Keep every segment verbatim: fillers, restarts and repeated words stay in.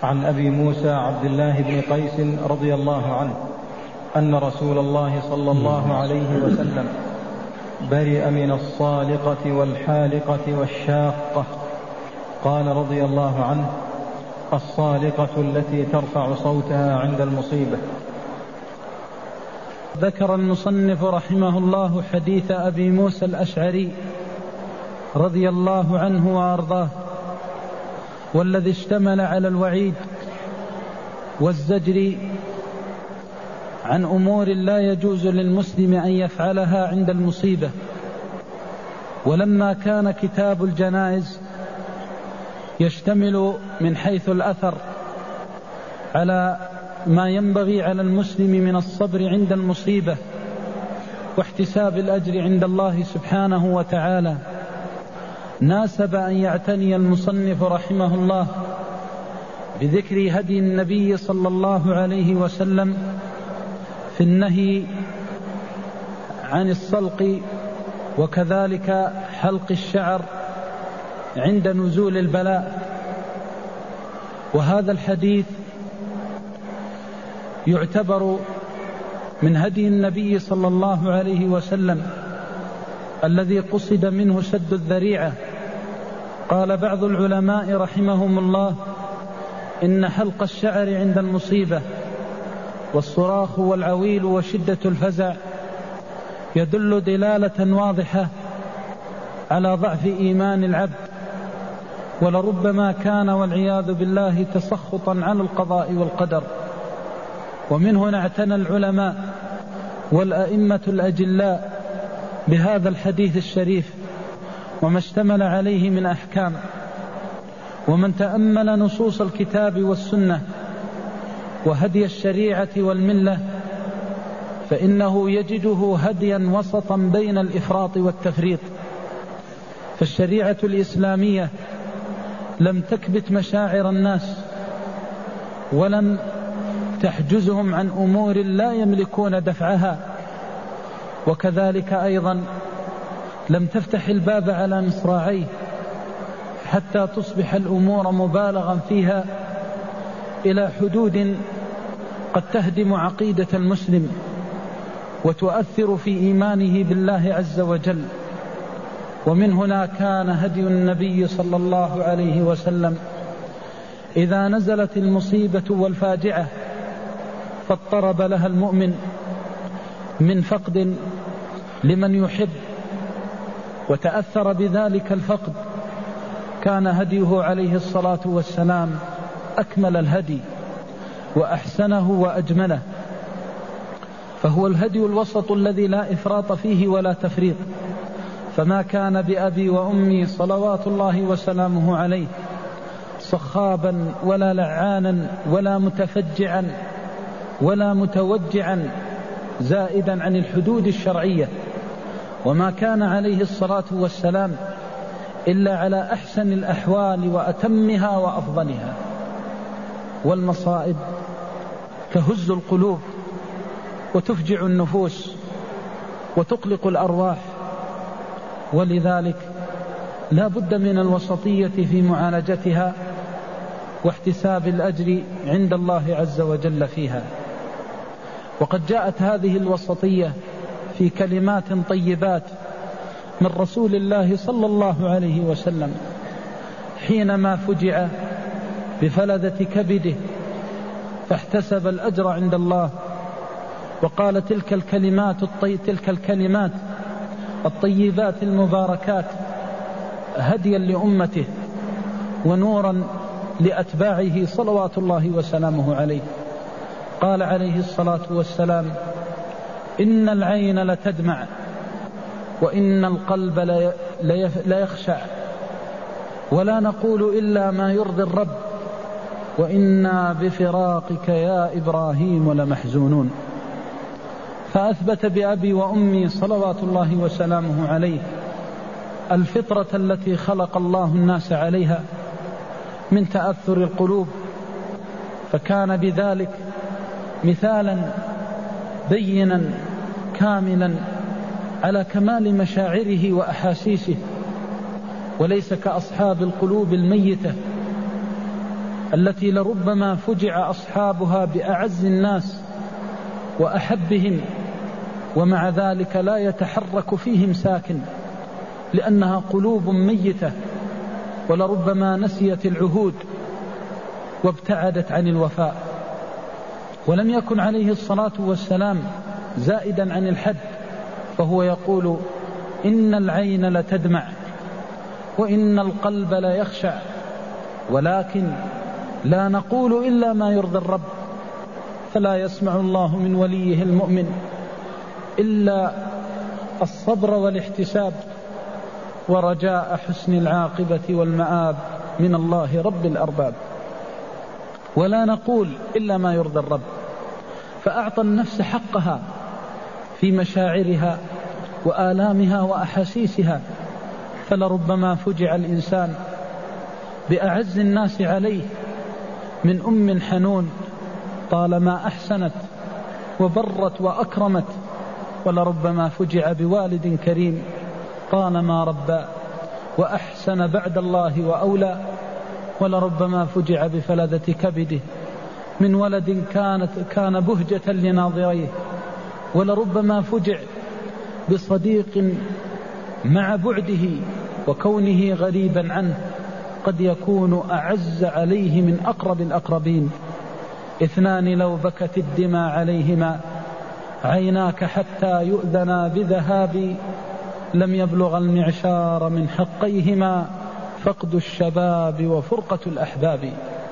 عن أبي موسى عبد الله بن قيس رضي الله عنه أن رسول الله صلى الله عليه وسلم برئ من الصالقة والحالقة والشاقة. قال رضي الله عنه: الصالقة التي ترفع صوتها عند المصيبة. ذكر المصنف رحمه الله حديث أبي موسى الأشعري رضي الله عنه وأرضاه، والذي اشتمل على الوعيد والزجر عن أمور لا يجوز للمسلم أن يفعلها عند المصيبة. ولما كان كتاب الجنائز يشتمل من حيث الأثر على ما ينبغي على المسلم من الصبر عند المصيبة واحتساب الأجر عند الله سبحانه وتعالى، ناسب أن يعتني المصنف رحمه الله بذكر هدي النبي صلى الله عليه وسلم في النهي عن الصلق وكذلك حلق الشعر عند نزول البلاء. وهذا الحديث يعتبر من هدي النبي صلى الله عليه وسلم الذي قصد منه سد الذريعة. قال بعض العلماء رحمهم الله: إن حلق الشعر عند المصيبة والصراخ والعويل وشدة الفزع يدل دلالة واضحة على ضعف إيمان العبد، ولربما كان والعياذ بالله تسخطا على القضاء والقدر. ومن هنا اعتنى العلماء والأئمة الأجلاء بهذا الحديث الشريف وما اشتمل عليه من أحكام. ومن تأمل نصوص الكتاب والسنة وهدي الشريعة والملة فإنه يجده هديا وسطا بين الإفراط والتفريط. فالشريعة الإسلامية لم تكبت مشاعر الناس ولم تحجزهم عن أمور لا يملكون دفعها، وكذلك أيضا لم تفتح الباب على مصراعيه حتى تصبح الأمور مبالغا فيها إلى حدود قد تهدم عقيدة المسلم وتؤثر في إيمانه بالله عز وجل. ومن هنا كان هدي النبي صلى الله عليه وسلم إذا نزلت المصيبة والفاجعة فاضطرب لها المؤمن من فقد لمن يحب وتأثر بذلك الفقد، كان هديه عليه الصلاة والسلام أكمل الهدي وأحسنه وأجمله، فهو الهدي الوسط الذي لا إفراط فيه ولا تفريط. فما كان بأبي وأمي صلوات الله وسلامه عليه صخابا ولا لعانا ولا متفجعا ولا متوجعا زائدا عن الحدود الشرعية، وما كان عليه الصلاة والسلام إلا على أحسن الأحوال وأتمها وأفضلها. والمصائب تهز القلوب وتفجع النفوس وتقلق الأرواح، ولذلك لا بد من الوسطية في معالجتها واحتساب الأجر عند الله عز وجل فيها. وقد جاءت هذه الوسطية في كلمات طيبات من رسول الله صلى الله عليه وسلم حينما فجع بفلذة كبده فاحتسب الأجر عند الله، وقال تلك الكلمات الطي... تلك الكلمات الطيبات المباركات هديا لأمته ونورا لأتباعه صلوات الله وسلامه عليه. قال عليه الصلاة والسلام: إن العين لتدمع وإن القلب لا يخشع ولا نقول إلا ما يرضي الرب وإنا بفراقك يا إبراهيم لمحزونون. فأثبت بأبي وأمي صلوات الله وسلامه عليه الفطرة التي خلق الله الناس عليها من تأثر القلوب، فكان بذلك مثالا بينا كاملا على كمال مشاعره وأحاسيسه، وليس كأصحاب القلوب الميتة التي لربما فجع أصحابها بأعز الناس وأحبهم، ومع ذلك لا يتحرك فيهم ساكن، لأنها قلوب ميتة، ولربما نسيت العهود وابتعدت عن الوفاء. ولم يكن عليه الصلاة والسلام زائدا عن الحد، فهو يقول: إن العين لتدمع وإن القلب ليخشع، ولكن لا نقول إلا ما يرضي الرب. فلا يسمع الله من وليه المؤمن إلا الصبر والاحتساب ورجاء حسن العاقبة والمآب من الله رب الأرباب. ولا نقول إلا ما يرضي الرب. فأعطى النفس حقها في مشاعرها وآلامها وأحاسيسها، فلربما فجع الإنسان بأعز الناس عليه من أم حنون طالما أحسنت وبرت وأكرمت، ولربما فجع بوالد كريم طالما ربى وأحسن بعد الله وأولى، ولربما فجع بفلذة كبده من ولد كانت كان بهجة لناظريه، ولربما فجع بصديق مع بعده وكونه غريبا عنه قد يكون أعز عليه من أقرب الأقربين. اثنان لو بكت الدمى عليهما عيناك حتى يؤذنا بذهاب، لم يبلغ المعشار من حقيهما فقد الشباب وفرقة الأحباب.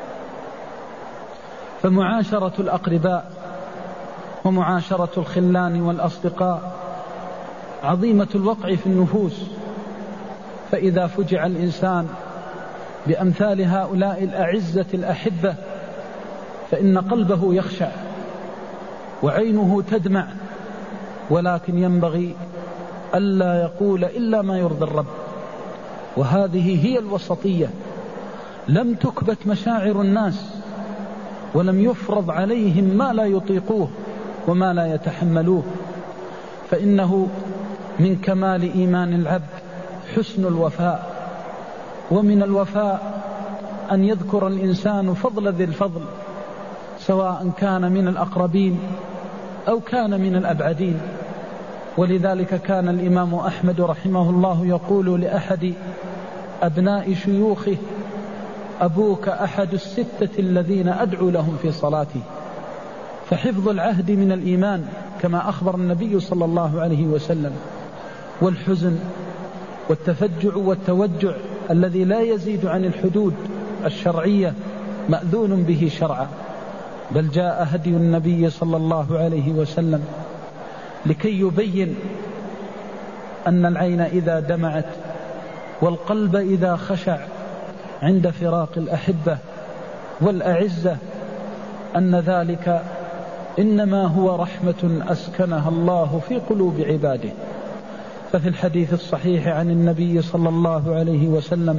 فمعاشرة الأقرباء ومعاشرة الخلان والأصدقاء عظيمة الوقع في النفوس، فإذا فجع الإنسان بأمثال هؤلاء الأعزة الأحبة فإن قلبه يخشع وعينه تدمع، ولكن ينبغي ألا يقول إلا ما يرضي الرب. وهذه هي الوسطية. لم تكبت مشاعر الناس، ولم يفرض عليهم ما لا يطيقوه وما لا يتحملوه، فإنه من كمال إيمان العبد حسن الوفاء. ومن الوفاء أن يذكر الإنسان فضل ذي الفضل، سواء كان من الأقربين أو كان من الأبعدين. ولذلك كان الإمام أحمد رحمه الله يقول لأحد أبناء شيوخه: أبوك أحد الستة الذين أدعو لهم في صلاتي. فحفظ العهد من الإيمان كما أخبر النبي صلى الله عليه وسلم. والحزن والتفجع والتوجع الذي لا يزيد عن الحدود الشرعية مأذون به شرعا، بل جاء هدي النبي صلى الله عليه وسلم لكي يبين أن العين إذا دمعت والقلب إذا خشع عند فراق الأحبة والأعزة أن ذلك إنما هو رحمة أسكنها الله في قلوب عباده. ففي الحديث الصحيح عن النبي صلى الله عليه وسلم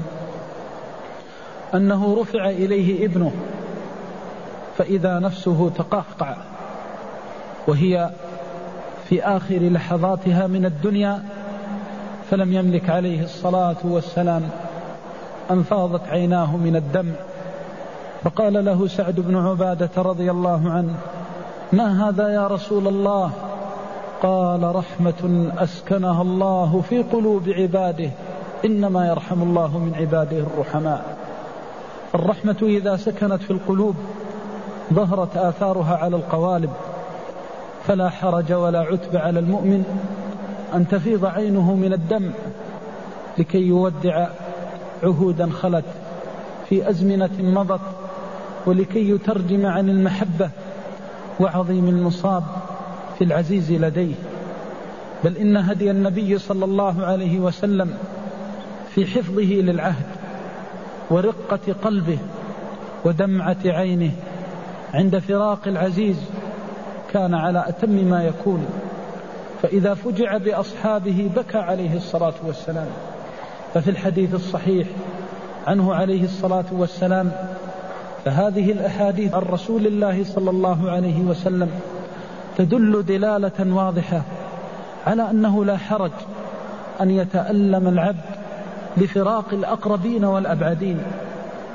أنه رفع إليه ابنه فإذا نفسه تقهقع وهي في آخر لحظاتها من الدنيا، فلم يملك عليه الصلاة والسلام أن فاضت عيناه من الدمع، فقال له سعد بن عبادة رضي الله عنه: ما هذا يا رسول الله؟ قال: رحمة أسكنها الله في قلوب عباده، إنما يرحم الله من عباده الرحماء. الرحمة إذا سكنت في القلوب ظهرت آثارها على القوالب، فلا حرج ولا عتب على المؤمن أن تفيض عينه من الدمع لكي يودع عهودا خلت في أزمنة مضت، ولكي يترجم عن المحبة وعظيم المصاب في العزيز لديه. بل إن هدي النبي صلى الله عليه وسلم في حفظه للعهد ورقة قلبه ودمعة عينه عند فراق العزيز كان على أتم ما يكون. فإذا فجع بأصحابه بكى عليه الصلاة والسلام. ففي الحديث الصحيح عنه عليه الصلاة والسلام: فهذه الأحاديث عن رسول الله صلى الله عليه وسلم تدل دلالة واضحة على أنه لا حرج أن يتألم العبد لفراق الأقربين والأبعدين،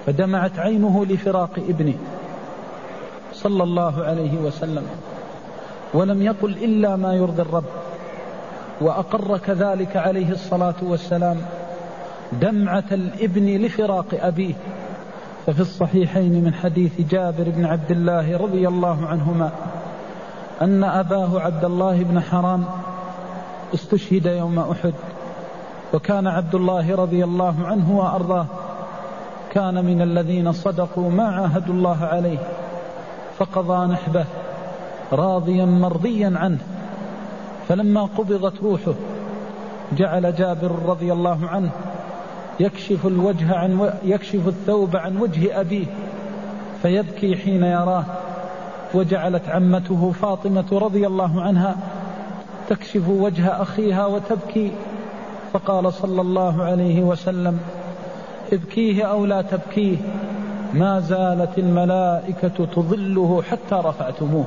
فدمعت عينه لفراق ابنه صلى الله عليه وسلم، ولم يقل إلا ما يرضي الرب، وأقر كذلك عليه الصلاة والسلام دمعة الابن لفراق أبيه. ففي الصحيحين من حديث جابر بن عبد الله رضي الله عنهما أن أباه عبد الله بن حرام استشهد يوم أحد، وكان عبد الله رضي الله عنه وأرضاه كان من الذين صدقوا ما عاهدوا الله عليه، فقضى نحبه راضيا مرضيا عنه. فلما قبضت روحه جعل جابر رضي الله عنه يكشف الوجه عن يكشف الثوب عن وجه أبيه فيبكي حين يراه، وجعلت عمته فاطمة رضي الله عنها تكشف وجه أخيها وتبكي، فقال صلى الله عليه وسلم: ابكيه أو لا تبكيه، ما زالت الملائكة تظله حتى رفعتموه.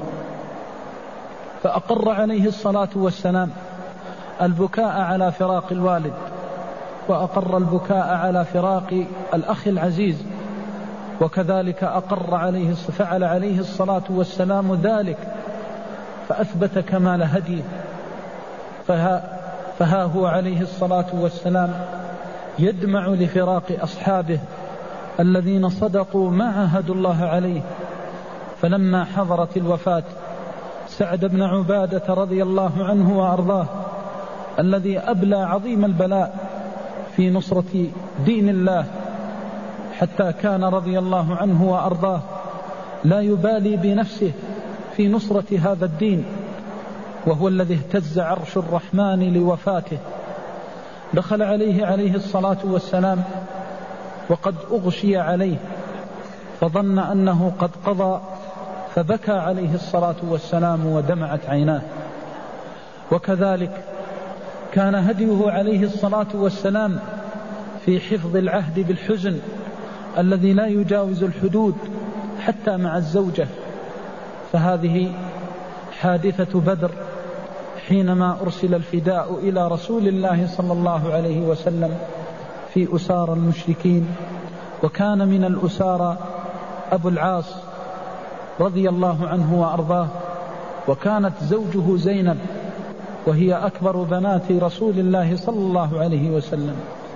فأقر عليه الصلاة والسلام البكاء على فراق الوالد، وأقر البكاء على فراق الأخ العزيز، وكذلك أقر عليه فعل عليه الصلاة والسلام ذلك، فأثبت كمال هديه. فها, فها هو عليه الصلاة والسلام يدمع لفراق أصحابه الذين صدقوا ما عاهدوا الله عليه. فلما حضرت الوفاة سعد بن عبادة رضي الله عنه وأرضاه الذي أبلى عظيم البلاء في نصرة دين الله، حتى كان رضي الله عنه وأرضاه لا يبالي بنفسه في نصرة هذا الدين، وهو الذي اهتز عرش الرحمن لوفاته. دخل عليه عليه الصلاة والسلام وقد أغشي عليه فظن أنه قد قضى، فبكى عليه الصلاة والسلام ودمعت عيناه. وكذلك كان هديه عليه الصلاة والسلام في حفظ العهد بالحزن الذي لا يجاوز الحدود حتى مع الزوجة. فهذه حادثة بدر حينما أرسل الفداء إلى رسول الله صلى الله عليه وسلم في أسار المشركين، وكان من الأسارى أبو العاص رضي الله عنه وأرضاه، وكانت زوجه زينب وهي أكبر بنات رسول الله صلى الله عليه وسلم.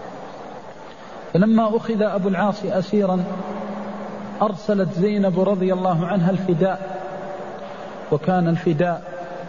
فلما أخذ أبو العاص أسيرا أرسلت زينب رضي الله عنها الفداء، وكان الفداء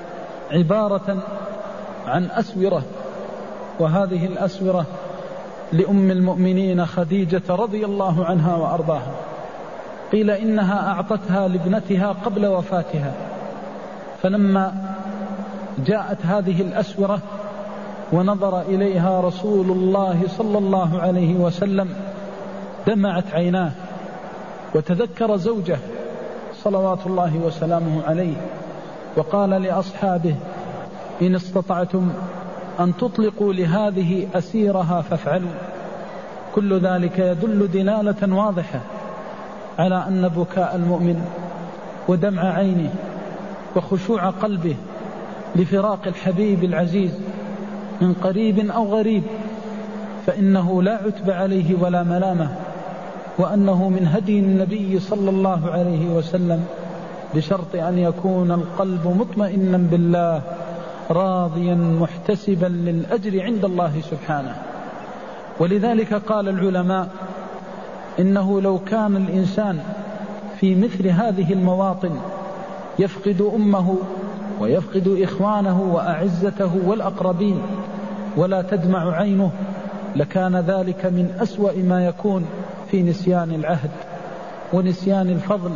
عبارة عن أسورة، وهذه الأسورة لأم المؤمنين خديجة رضي الله عنها وأرضاها. قيل إنها أعطتها لابنتها قبل وفاتها، فلما جاءت هذه الأسورة ونظر إليها رسول الله صلى الله عليه وسلم دمعت عيناه، وتذكر زوجه صلوات الله وسلامه عليه، وقال لأصحابه: إن استطعتم أن تطلقوا لهذه أسيرها فافعلوا. كل ذلك يدل دلالة واضحة على أن بكاء المؤمن ودمع عينه وخشوع قلبه لفراق الحبيب العزيز من قريب أو غريب فإنه لا عتب عليه ولا ملامة، وأنه من هدي النبي صلى الله عليه وسلم، بشرط أن يكون القلب مطمئنا بالله راضيا محتسبا للأجر عند الله سبحانه. ولذلك قال العلماء: إنه لو كان الإنسان في مثل هذه المواطن يفقد أمه ويفقد إخوانه وأعزته والأقربين ولا تدمع عينه، لكان ذلك من أسوأ ما يكون في نسيان العهد ونسيان الفضل.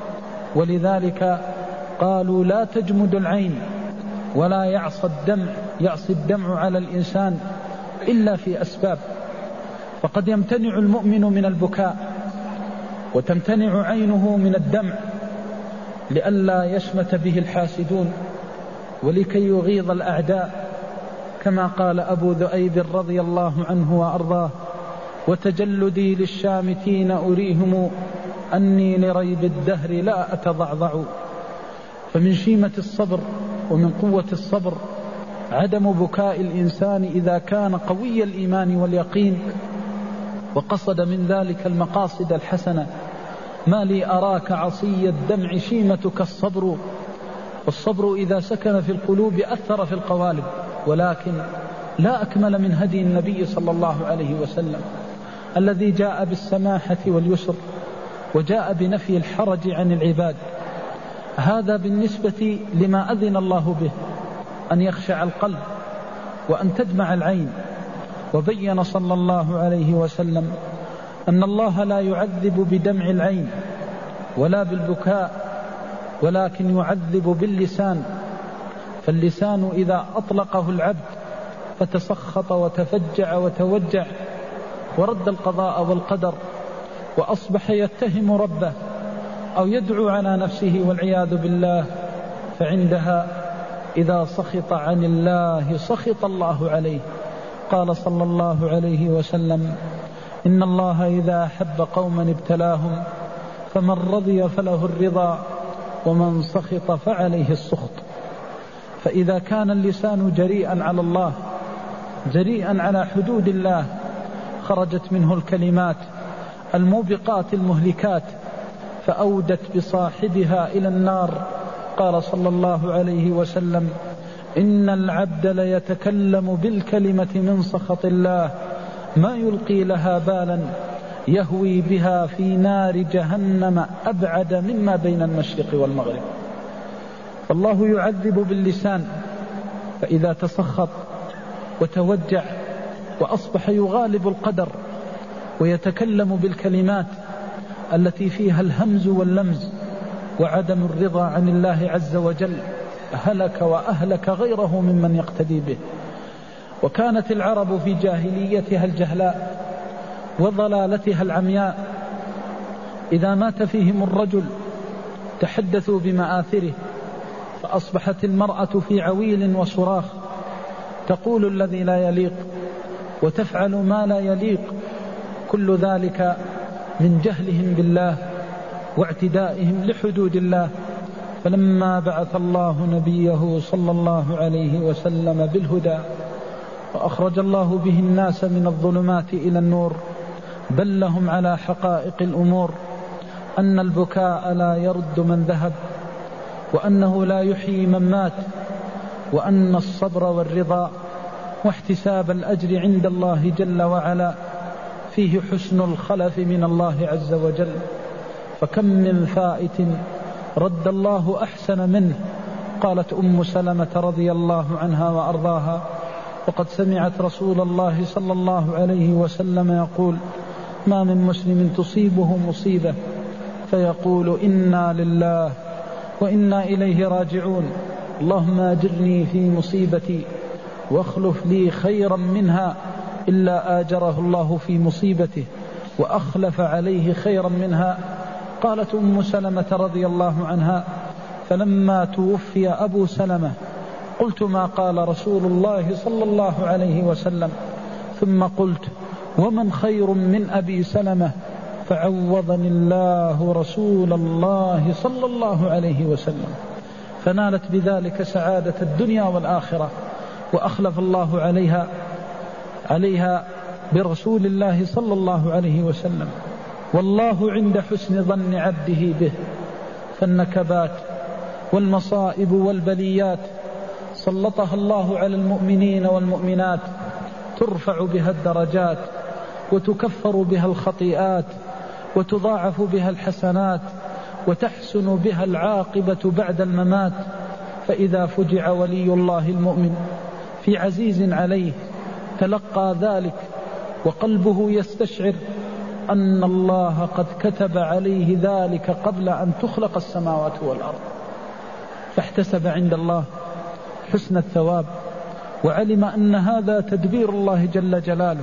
ولذلك قالوا: لا تجمد العين ولا يعصى الدمع يعصي الدمع على الإنسان إلا في أسباب. فقد يمتنع المؤمن من البكاء وتمتنع عينه من الدمع لئلا يشمت به الحاسدون ولكي يغيظ الأعداء، كما قال أبو ذؤيب رضي الله عنه وأرضاه: وتجلدي للشامتين أريهم أني لريب الدهر لا أتضعضع. فمن شيمة الصبر ومن قوة الصبر عدم بكاء الإنسان إذا كان قوي الإيمان واليقين وقصد من ذلك المقاصد الحسنة. ما لي أراك عصي الدمع شيمتك الصبر، والصبر إذا سكن في القلوب أثر في القوالب. ولكن لا أكمل من هدي النبي صلى الله عليه وسلم الذي جاء بالسماحة واليسر وجاء بنفي الحرج عن العباد. هذا بالنسبة لما أذن الله به، أن يخشع القلب وأن تدمع العين. وبين صلى الله عليه وسلم أن الله لا يعذب بدمع العين ولا بالبكاء، ولكن يعذب باللسان. فاللسان إذا أطلقه العبد فتسخط وتفجع وتوجع ورد القضاء والقدر وأصبح يتهم ربه أو يدعو على نفسه والعياذ بالله، فعندها إذا سخط عن الله سخط الله عليه. قال صلى الله عليه وسلم: إن الله إذا أحب قوما ابتلاهم، فمن رضي فله الرضا ومن سخط فعليه السخط. فإذا كان اللسان جريئا على الله جريئا على حدود الله خرجت منه الكلمات الموبقات المهلكات فأودت بصاحبها إلى النار. قال صلى الله عليه وسلم: إن العبد ليتكلم بالكلمة من سخط الله ما يلقي لها بالا يهوي بها في نار جهنم أبعد مما بين المشرق والمغرب. فالله يعذب باللسان، فإذا تسخط وتوجع وأصبح يغالب القدر ويتكلم بالكلمات التي فيها الهمز واللمز وعدم الرضا عن الله عز وجل، هلك وأهلك غيره ممن يقتدي به. وكانت العرب في جاهليتها الجهلاء وضلالتها العمياء إذا مات فيهم الرجل تحدثوا بمآثره، فأصبحت المرأة في عويل وصراخ تقول الذي لا يليق وتفعل ما لا يليق، كل ذلك من جهلهم بالله واعتدائهم لحدود الله. فلما بعث الله نبيه صلى الله عليه وسلم بالهدى وأخرج الله به الناس من الظلمات إلى النور دلهم على حقائق الأمور، أن البكاء لا يرد من ذهب، وأنه لا يحيي من مات، وأن الصبر والرضا واحتساب الأجر عند الله جل وعلا فيه حسن الخلف من الله عز وجل. فكم من فائت رد الله أحسن منه. قالت أم سلمة رضي الله عنها وأرضاها: وقد سمعت رسول الله صلى الله عليه وسلم يقول: ما من مسلم تصيبه مصيبة فيقول إنا لله وإنا إليه راجعون، اللهم أجرني في مصيبتي واخلف لي خيرا منها، إلا آجره الله في مصيبته وأخلف عليه خيرا منها. قالت أم سلمة رضي الله عنها: فلما توفي أبو سلمة قلت ما قال رسول الله صلى الله عليه وسلم، ثم قلت: ومن خير من أبي سلمة؟ فعوضني الله رسول الله صلى الله عليه وسلم، فنالت بذلك سعادة الدنيا والآخرة، وأخلف الله عليها عليها برسول الله صلى الله عليه وسلم. والله عند حسن ظن عبده به، فالنكبات والمصائب والبليات سلطها الله على المؤمنين والمؤمنات ترفع بها الدرجات وتكفر بها الخطيئات وتضاعف بها الحسنات وتحسن بها العاقبة بعد الممات. فإذا فجع ولي الله المؤمن في عزيز عليه تلقى ذلك وقلبه يستشعر أن الله قد كتب عليه ذلك قبل أن تخلق السماوات والأرض، فاحتسب عند الله حسن الثواب، وعلم أن هذا تدبير الله جل جلاله،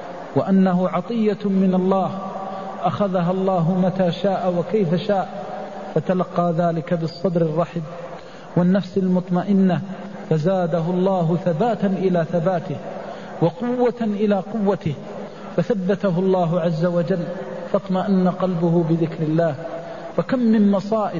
وأنه عطية من الله أخذها الله متى شاء وكيف شاء، فتلقى ذلك بالصدر الرحب والنفس المطمئنة، فزاده الله ثباتا إلى ثباته وقوة إلى قوته، فثبته الله عز وجل، فاطمأن قلبه بذكر الله. فكم من مصائب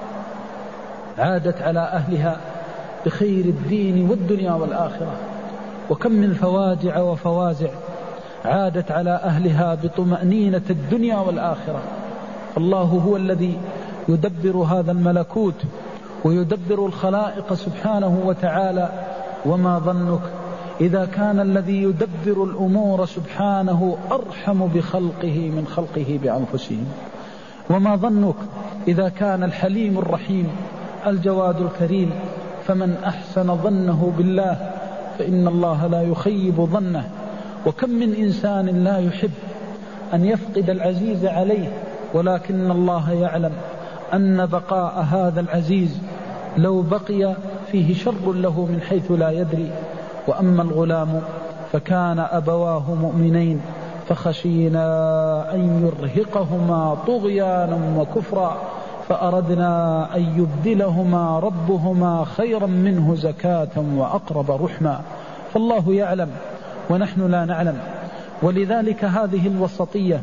عادت على أهلها بخير الدين والدنيا والآخرة، وكم من فواجع وفوازع عادت على أهلها بطمأنينة الدنيا والآخرة. الله هو الذي يدبر هذا الملكوت ويدبر الخلائق سبحانه وتعالى. وما ظنك إذا كان الذي يدبر الأمور سبحانه أرحم بخلقه من خلقه بأنفسهم؟ وما ظنك إذا كان الحليم الرحيم الجواد الكريم؟ فمن أحسن ظنه بالله فإن الله لا يخيب ظنه. وكم من إنسان لا يحب أن يفقد العزيز عليه، ولكن الله يعلم أن بقاء هذا العزيز لو بقي فيه شر له من حيث لا يدري. وأما الغلام فكان أبواه مؤمنين فخشينا أن يرهقهما طغيانا وكفرا فأردنا أن يبدلهما ربهما خيرا منه زكاة وأقرب رحما. فالله يعلم ونحن لا نعلم. ولذلك هذه الوسطية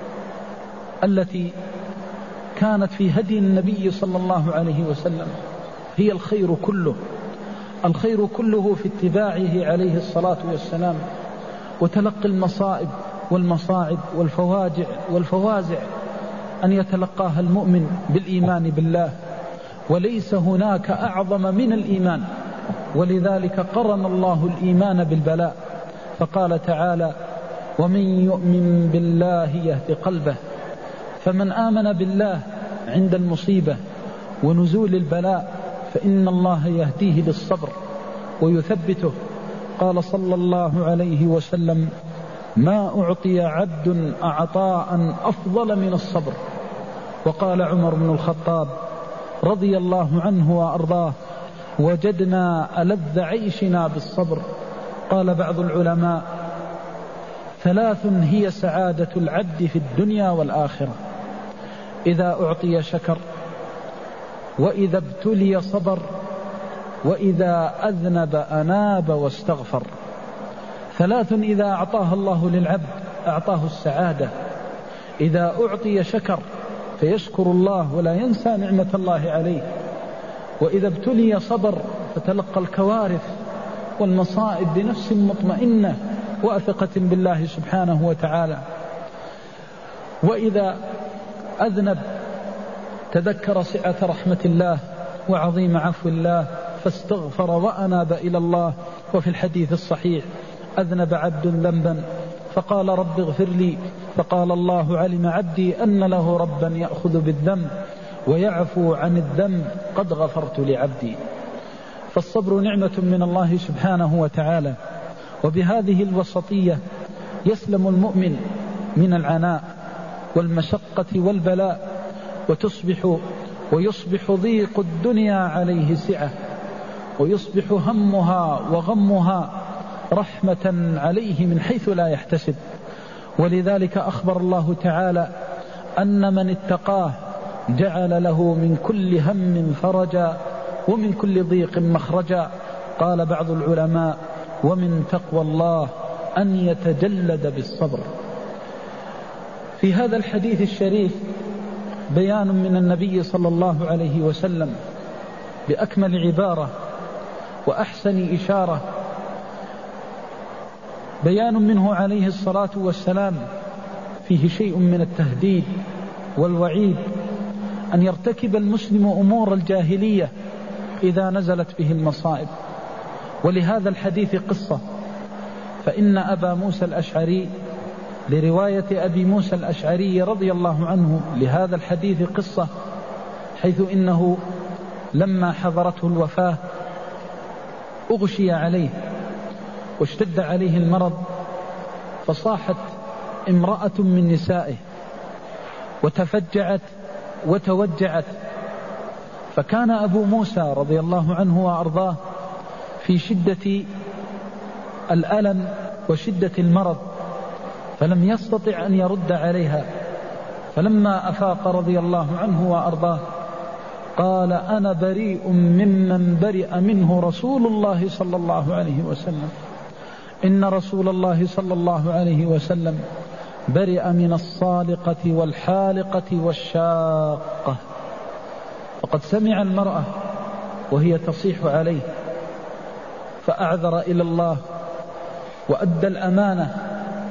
التي كانت في هدي النبي صلى الله عليه وسلم هي الخير كله. الخير كله في اتباعه عليه الصلاة والسلام وتلقي المصائب والمصاعب والفواجع والفوازع أن يتلقاها المؤمن بالإيمان بالله، وليس هناك أعظم من الإيمان. ولذلك قرن الله الإيمان بالبلاء، فقال تعالى: ومن يؤمن بالله يهد قلبه. فمن آمن بالله عند المصيبة ونزول البلاء فإن الله يهديه للصبر ويثبته. قال صلى الله عليه وسلم: ما أعطي عبد أعطاء أفضل من الصبر. وقال عمر بن الخطاب رضي الله عنه وأرضاه: وجدنا ألذ عيشنا بالصبر. قال بعض العلماء: ثلاث هي سعادة العبد في الدنيا والآخرة: إذا أعطي شكر، وإذا ابتلي صبر، وإذا أذنب أناب واستغفر. ثلاث إذا أعطاها الله للعبد أعطاه السعادة: إذا أعطي شكر فيشكر الله ولا ينسى نعمة الله عليه، وإذا ابتلي صبر فتلقى الكوارث والمصائب بنفس مطمئنة وأثقة بالله سبحانه وتعالى، وإذا أذنب تذكر سعة رحمة الله وعظيم عفو الله فاستغفر وأناب إلى الله. وفي الحديث الصحيح: أذنب عبد ذنبا فقال رب اغفر لي، فقال الله: علم عبدي أن له ربا يأخذ بالذنب ويعفو عن الذنب، قد غفرت لعبدي. فالصبر نعمة من الله سبحانه وتعالى. وبهذه الوسطية يسلم المؤمن من العناء والمشقة والبلاء، وتصبح ويصبح ضيق الدنيا عليه سعة، ويصبح همها وغمها رحمة عليه من حيث لا يحتسب. ولذلك أخبر الله تعالى أن من اتقاه جعل له من كل هم فرجا ومن كل ضيق مخرجا. قال بعض العلماء: ومن تقوى الله أن يتجلد بالصبر. في هذا الحديث الشريف بيان من النبي صلى الله عليه وسلم بأكمل عبارة وأحسن إشارة، بيان منه عليه الصلاة والسلام فيه شيء من التهديد والوعيد أن يرتكب المسلم أمور الجاهلية إذا نزلت به المصائب. ولهذا الحديث قصة، فإن أبا موسى الأشعري لرواية أبي موسى الأشعري رضي الله عنه لهذا الحديث قصة، حيث إنه لما حضرته الوفاة أغشي عليه واشتد عليه المرض، فصاحت امرأة من نسائه وتفجعت وتوجعت. فكان أبو موسى رضي الله عنه وأرضاه في شدة الألم وشدة المرض، فلم يستطع أن يرد عليها. فلما أفاق رضي الله عنه وأرضاه قال: أنا بريء ممن برئ منه رسول الله صلى الله عليه وسلم. إن رسول الله صلى الله عليه وسلم برئ من الصالقة والحالقة والشاقة. فقد سمع المرأة وهي تصيح عليه فأعذر إلى الله وأدى الأمانة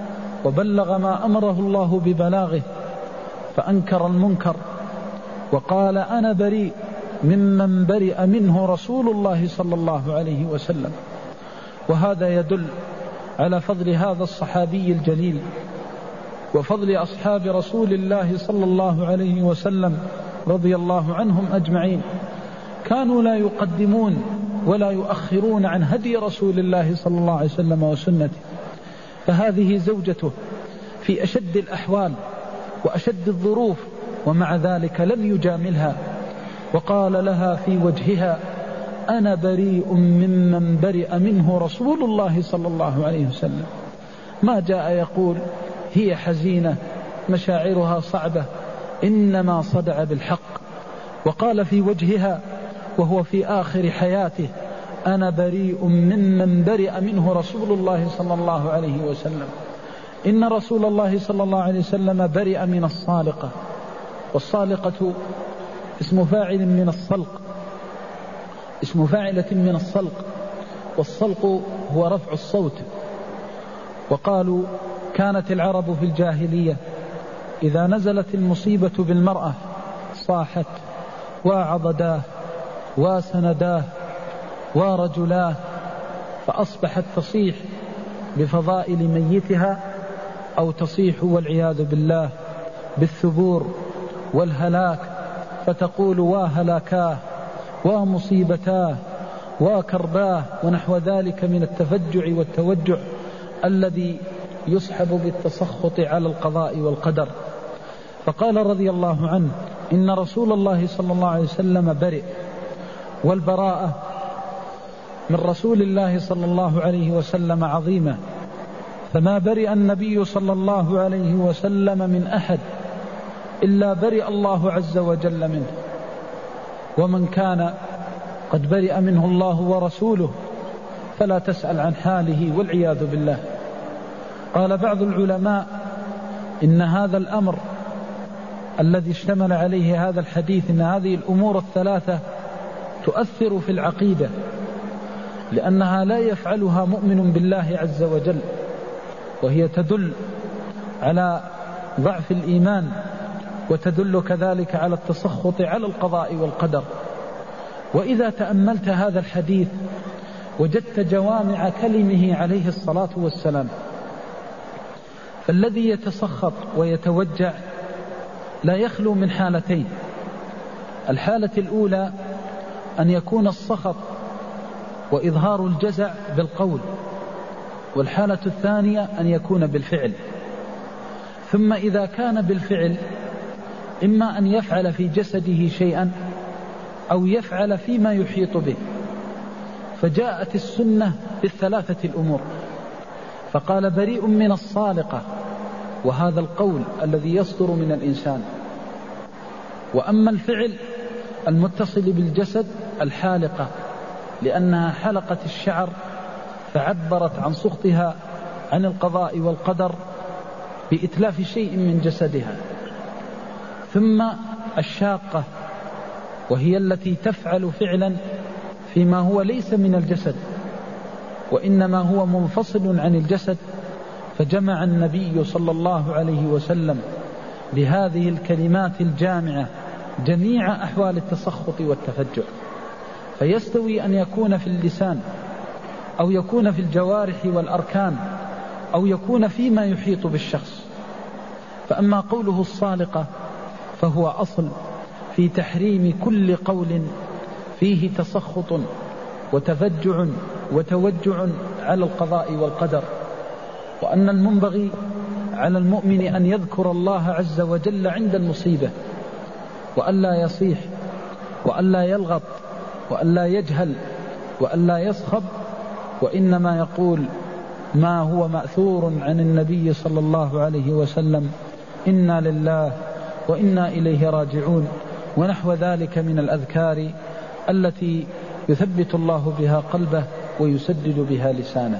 وبلغ ما أمره الله ببلاغه، فأنكر المنكر وقال أنا بريء ممن برئ منه رسول الله صلى الله عليه وسلم. وهذا يدل على فضل هذا الصحابي الجليل وفضل أصحاب رسول الله صلى الله عليه وسلم رضي الله عنهم أجمعين. كانوا لا يقدمون ولا يؤخرون عن هدي رسول الله صلى الله عليه وسلم وسنته. فهذه زوجته في أشد الأحوال وأشد الظروف، ومع ذلك لم يجاملها، وقال لها في وجهها أنا بريء ممن برئ منه رسول الله صلى الله عليه وسلم. ما جاء يقول هي حزينة مشاعرها صعبة، إنما صدع بالحق. وقال في وجهها وهو في آخر حياته أنا بريء ممن برئ منه رسول الله صلى الله عليه وسلم. إن رسول الله صلى الله عليه وسلم برئ من الصالقة، والصالقة اسم فاعل من الصلق، اسم فاعلة من الصلق، والصلق هو رفع الصوت. وقالوا كانت العرب في الجاهلية إذا نزلت المصيبة بالمرأة صاحت وعضداه وسنداه ورجلاه، فأصبحت تصيح بفضائل ميتها أو تصيح والعياذ بالله بالثبور والهلاك، فتقول واهلاكاه ومصيبتاه وكرباه ونحو ذلك من التفجع والتوجع الذي يصحب بالتسخط على القضاء والقدر. فقال رضي الله عنه إن رسول الله صلى الله عليه وسلم برئ، والبراءة من رسول الله صلى الله عليه وسلم عظيمة، فما برئ النبي صلى الله عليه وسلم من أحد إلا برئ الله عز وجل منه، ومن كان قد برئ منه الله ورسوله فلا تسأل عن حاله والعياذ بالله. قال بعض العلماء إن هذا الأمر الذي اشتمل عليه هذا الحديث، إن هذه الأمور الثلاثة تؤثر في العقيدة، لأنها لا يفعلها مؤمن بالله عز وجل، وهي تدل على ضعف الإيمان، وتدل كذلك على التسخط على القضاء والقدر. وإذا تأملت هذا الحديث وجدت جوامع كلمه عليه الصلاة والسلام. فالذي يتسخط ويتوجع لا يخلو من حالتين: الحالة الأولى أن يكون السخط وإظهار الجزع بالقول، والحالة الثانية أن يكون بالفعل. ثم إذا كان بالفعل إما أن يفعل في جسده شيئا أو يفعل فيما يحيط به، فجاءت السنة بالثلاثة الأمور، فقال بريء من الصالقة، وهذا القول الذي يصدر من الإنسان. وأما الفعل المتصل بالجسد الحالقة، لأنها حلقت الشعر فعبرت عن سخطها عن القضاء والقدر بإتلاف شيء من جسدها. ثم الشاقة، وهي التي تفعل فعلا فيما هو ليس من الجسد وإنما هو منفصل عن الجسد، فجمع النبي صلى الله عليه وسلم بهذه الكلمات الجامعة جميع أحوال التسخط والتفجع، فيستوي أن يكون في اللسان أو يكون في الجوارح والأركان أو يكون فيما يحيط بالشخص. فأما قوله الصالقة فهو أصل في تحريم كل قول فيه تسخط وتفجع وتوجع على القضاء والقدر، وأن المنبغي على المؤمن أن يذكر الله عز وجل عند المصيبة، وألا يصيح وألا يلغط وألا يجهل وألا يصخب، وإنما يقول ما هو مأثور عن النبي صلى الله عليه وسلم: إنا لله وإنا إليه راجعون، ونحو ذلك من الأذكار التي يثبت الله بها قلبه ويسدد بها لسانه.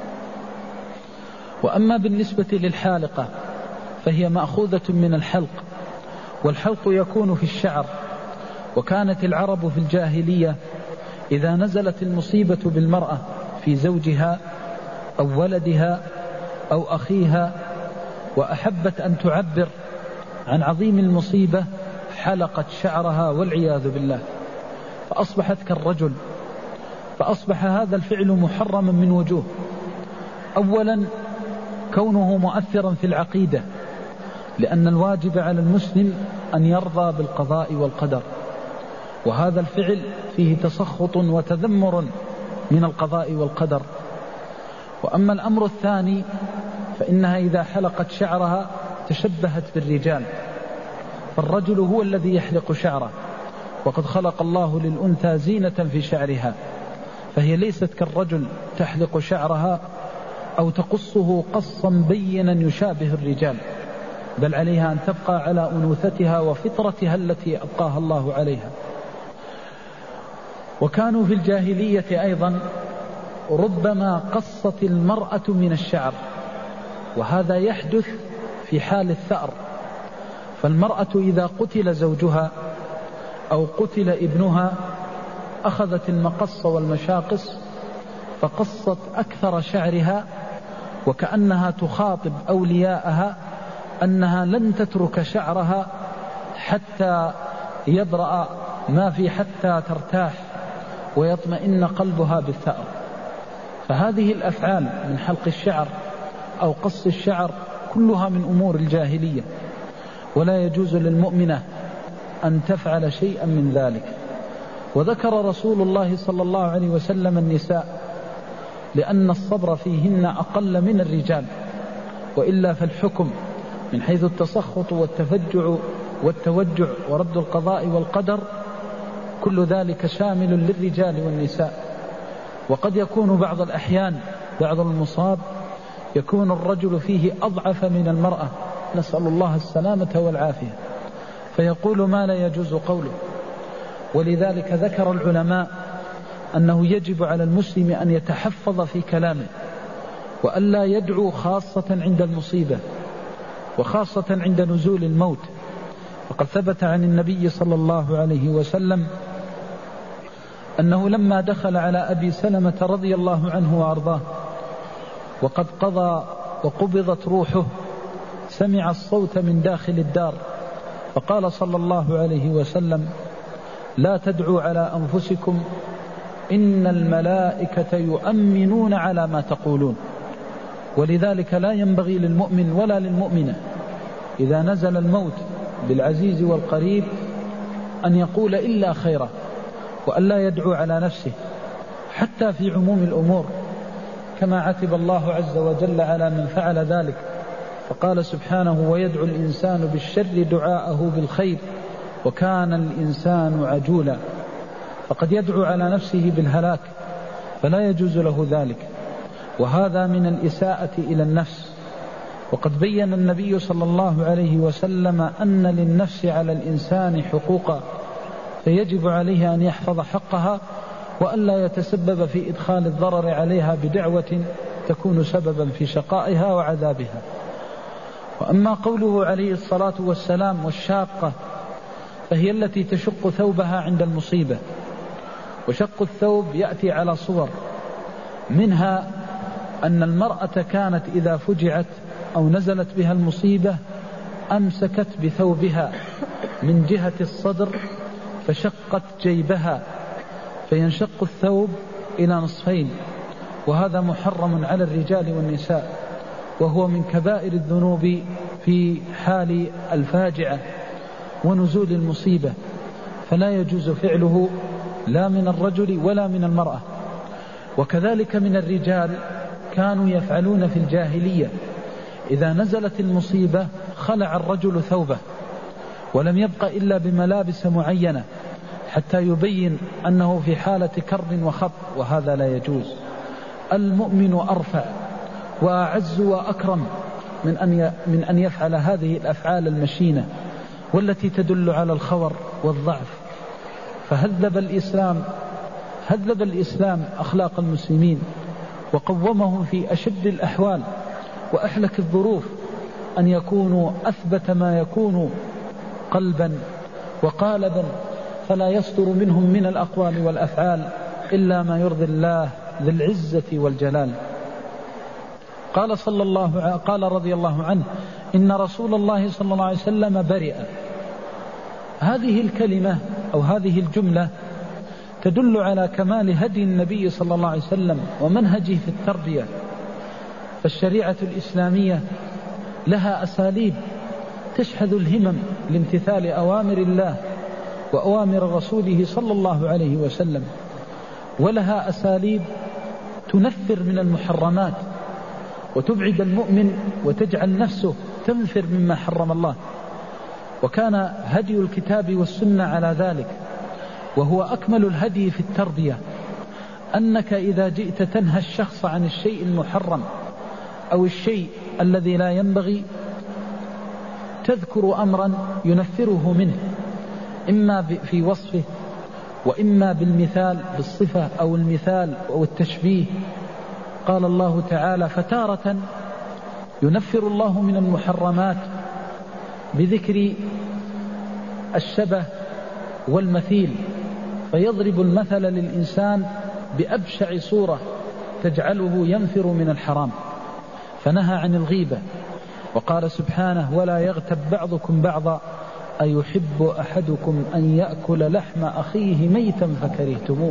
وأما بالنسبة للحالقة فهي مأخوذة من الحلق، والحلق يكون في الشعر. وكانت العرب في الجاهلية إذا نزلت المصيبة بالمرأة في زوجها أو ولدها أو أخيها وأحبت أن تعبر عن عظيم المصيبة حلقت شعرها والعياذ بالله، فأصبحت كالرجل. فأصبح هذا الفعل محرما من وجوه: أولا كونه مؤثرا في العقيدة، لأن الواجب على المسلم أن يرضى بالقضاء والقدر، وهذا الفعل فيه تسخط وتذمر من القضاء والقدر. وأما الأمر الثاني فإنها إذا حلقت شعرها تشبهت بالرجال، فالرجل هو الذي يحلق شعره، وقد خلق الله للأنثى زينة في شعرها، فهي ليست كالرجل تحلق شعرها أو تقصه قصا بينا يشابه الرجال، بل عليها أن تبقى على أنوثتها وفطرتها التي أبقاها الله عليها. وكانوا في الجاهلية أيضا ربما قصت المرأة من الشعر، وهذا يحدث في حال الثأر. فالمرأة إذا قتل زوجها أو قتل ابنها أخذت المقص والمشاقص فقصت أكثر شعرها، وكأنها تخاطب أولياءها أنها لن تترك شعرها حتى يبرأ ما في، حتى ترتاح ويطمئن قلبها بالثأر. فهذه الأفعال من حلق الشعر أو قص الشعر كلها من أمور الجاهلية، ولا يجوز للمؤمنة أن تفعل شيئا من ذلك. وذكر رسول الله صلى الله عليه وسلم النساء لأن الصبر فيهن أقل من الرجال، وإلا فالحكم من حيث التسخط والتفجع والتوجع ورد القضاء والقدر كل ذلك شامل للرجال والنساء. وقد يكون بعض الأحيان بعض المصاب يكون الرجل فيه أضعف من المرأة، نسأل الله السلامة والعافية، فيقول ما لا يجوز قوله. ولذلك ذكر العلماء أنه يجب على المسلم أن يتحفظ في كلامه، وألا يدعو خاصة عند المصيبة، وخاصة عند نزول الموت. وقد ثبت عن النبي صلى الله عليه وسلم أنه لما دخل على أبي سلمة رضي الله عنه وأرضاه وقد قضى وقبضت روحه سمع الصوت من داخل الدار، فقال صلى الله عليه وسلم: لا تدعوا على أنفسكم، إن الملائكة يؤمنون على ما تقولون. ولذلك لا ينبغي للمؤمن ولا للمؤمنة إذا نزل الموت بالعزيز والقريب أن يقول إلا خيرا، وأن لا يدعو على نفسه حتى في عموم الأمور، كما عتب الله عز وجل على من فعل ذلك، فقال سبحانه: ويدعو الإنسان بالشر دعاءه بالخير وكان الإنسان عجولا. فقد يدعو على نفسه بالهلاك فلا يجوز له ذلك، وهذا من الإساءة إلى النفس. وقد بين النبي صلى الله عليه وسلم أن للنفس على الإنسان حقوقا، فيجب عليه أن يحفظ حقها وألا يتسبب في إدخال الضرر عليها بدعوة تكون سببا في شقائها وعذابها. وأما قوله عليه الصلاة والسلام: والشاقة، فهي التي تشق ثوبها عند المصيبة. وشق الثوب يأتي على صور، منها أن المرأة كانت إذا فجعت أو نزلت بها المصيبة أمسكت بثوبها من جهة الصدر فشقت جيبها، فينشق الثوب إلى نصفين، وهذا محرم على الرجال والنساء، وهو من كبائر الذنوب في حال الفاجعة ونزول المصيبة، فلا يجوز فعله لا من الرجل ولا من المرأة. وكذلك من الرجال كانوا يفعلون في الجاهلية إذا نزلت المصيبة خلع الرجل ثوبه ولم يبق إلا بملابس معينة حتى يبين أنه في حالة كر وخط، وهذا لا يجوز. المؤمن أرفع وأعز وأكرم من أن من أن يفعل هذه الأفعال المشينة والتي تدل على الخور والضعف. فهذب الإسلام هذب الإسلام أخلاق المسلمين وقومهم في أشد الأحوال وأحلك الظروف أن يكونوا أثبت ما يكون قلبا وقالبا، فلا يصدر منهم من الأقوال والأفعال إلا ما يرضي الله ذي العزة والجلال. قال صلى الله قال رضي الله عنه: إن رسول الله صلى الله عليه وسلم برئ. هذه الكلمة أو هذه الجملة تدل على كمال هدي النبي صلى الله عليه وسلم ومنهجه في التربية. فالشريعة الإسلامية لها أساليب تشحذ الهمم لامتثال أوامر الله وأوامر رسوله صلى الله عليه وسلم، ولها أساليب تنفر من المحرمات وتبعد المؤمن وتجعل نفسه تنفر مما حرم الله. وكان هدي الكتاب والسنة على ذلك، وهو أكمل الهدي في التربية، أنك إذا جئت تنهى الشخص عن الشيء المحرم أو الشيء الذي لا ينبغي تذكر أمرا ينفره منه، إما في وصفه وإما بالمثال بالصفة أو المثال أو التشبيه. قال الله تعالى: فتارة ينفر الله من المحرمات بذكر الشبه والمثيل، فيضرب المثل للإنسان بأبشع صورة تجعله ينفر من الحرام، فنهى عن الغيبة. وقال سبحانه: ولا يغتب بعضكم بعضا أيحب أحدكم أن يأكل لحم أخيه ميتا فكرهتموه.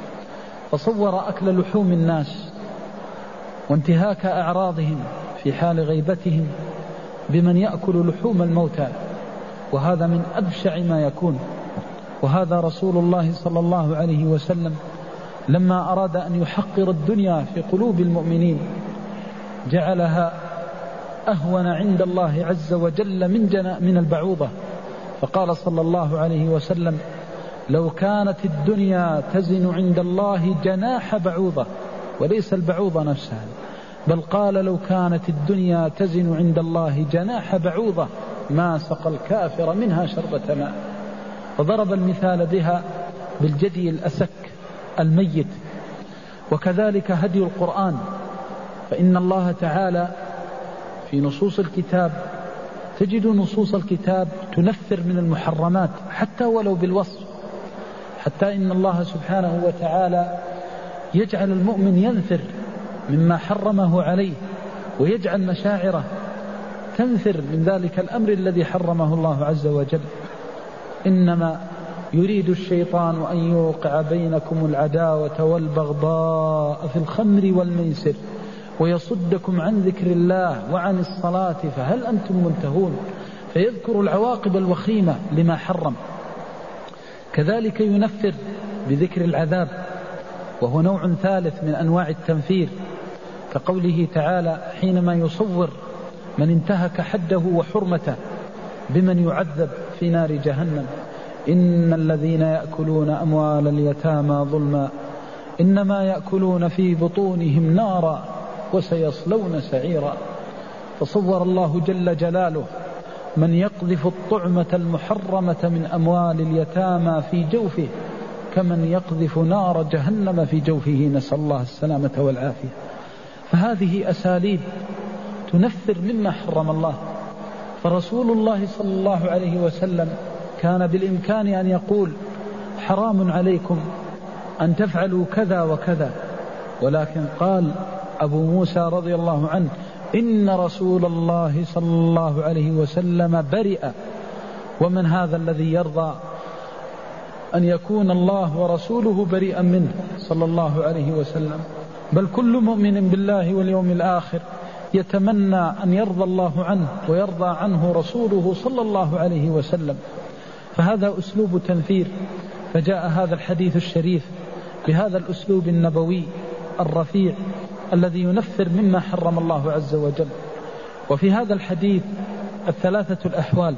فصور أكل لحوم الناس وانتهاك أعراضهم في حال غيبتهم بمن يأكل لحوم الموتى، وهذا من أبشع ما يكون. وهذا رسول الله صلى الله عليه وسلم لما أراد أن يحقر الدنيا في قلوب المؤمنين جعلها أهون عند الله عز وجل من, جنا من البعوضة، فقال صلى الله عليه وسلم: لو كانت الدنيا تزن عند الله جناح بعوضة، وليس البعوضة نفسها، بل قال: لو كانت الدنيا تزن عند الله جناح بعوضة ما سقى الكافر منها شربة ماء. فضرب المثال بها بالجدي الأسك الميت. وكذلك هدي القرآن، فإن الله تعالى في نصوص الكتاب تجد نصوص الكتاب تنفر من المحرمات حتى ولو بالوصف، حتى إن الله سبحانه وتعالى يجعل المؤمن ينفر مما حرمه عليه، ويجعل مشاعره تنفر من ذلك الأمر الذي حرمه الله عز وجل. إنما يريد الشيطان أن يوقع بينكم العداوة والبغضاء في الخمر والميسر ويصدكم عن ذكر الله وعن الصلاة فهل أنتم منتهون، فيذكر العواقب الوخيمة لما حرم. كذلك ينفر بذكر العذاب، وهو نوع ثالث من أنواع التنفير، كقوله تعالى حينما يصور من انتهك حده وحرمته بمن يعذب في نار جهنم: إن الذين يأكلون أموال اليتامى ظلما إنما يأكلون في بطونهم نارا وسيصلون سعيرا. فصور الله جل جلاله من يقذف الطعمة المحرمة من أموال اليتامى في جوفه كمن يقذف نار جهنم في جوفه، نسأل الله السلامة والعافية. فهذه أساليب تنفر مما حرم الله. فرسول الله صلى الله عليه وسلم كان بالإمكان أن يقول: حرام عليكم أن تفعلوا كذا وكذا، ولكن قال أبو موسى رضي الله عنه: إن رسول الله صلى الله عليه وسلم برئ. ومن هذا الذي يرضى أن يكون الله ورسوله بريئا منه صلى الله عليه وسلم؟ بل كل مؤمن بالله واليوم الآخر يتمنى أن يرضى الله عنه ويرضى عنه رسوله صلى الله عليه وسلم. فهذا أسلوب تنفير، فجاء هذا الحديث الشريف بهذا الأسلوب النبوي الرفيع الذي ينفر مما حرم الله عز وجل. وفي هذا الحديث الثلاثة الأحوال،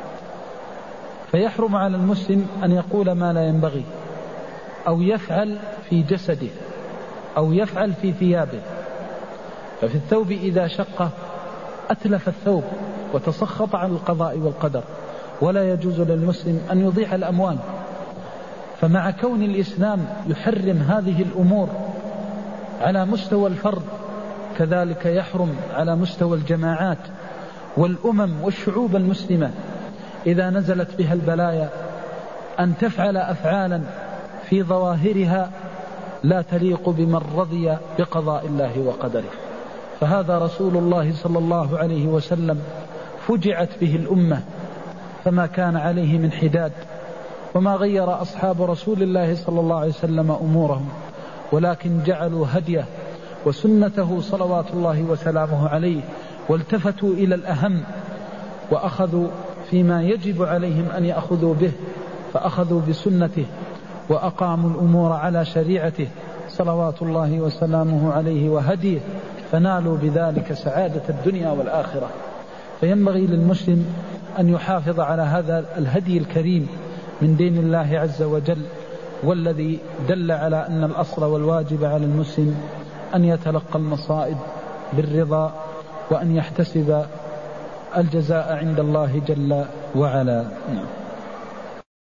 فيحرم على المسلم أن يقول ما لا ينبغي، أو يفعل في جسده، أو يفعل في ثيابه. ففي الثوب إذا شق أتلف الثوب وتسخط عن القضاء والقدر، ولا يجوز للمسلم أن يضيع الأموال. فمع كون الإسلام يحرم هذه الأمور على مستوى الفرد، كذلك يحرم على مستوى الجماعات والأمم والشعوب المسلمة إذا نزلت بها البلايا أن تفعل أفعالا في ظواهرها لا تليق بمن رضي بقضاء الله وقدره. فهذا رسول الله صلى الله عليه وسلم فجعت به الأمة فما كان عليه من حداد، وما غير أصحاب رسول الله صلى الله عليه وسلم أمورهم، ولكن جعلوا هديه وسنته صلوات الله وسلامه عليه، والتفتوا إلى الأهم وأخذوا فيما يجب عليهم أن يأخذوا به، فأخذوا بسنته وأقاموا الأمور على شريعته صلوات الله وسلامه عليه وهديه، فنالوا بذلك سعادة الدنيا والآخرة. فينبغي للمسلم أن يحافظ على هذا الهدي الكريم من دين الله عز وجل، والذي دل على أن الأصل والواجب على المسلم أن يتلقى المصائب بالرضا، وأن يحتسب الجزاء عند الله جل وعلا.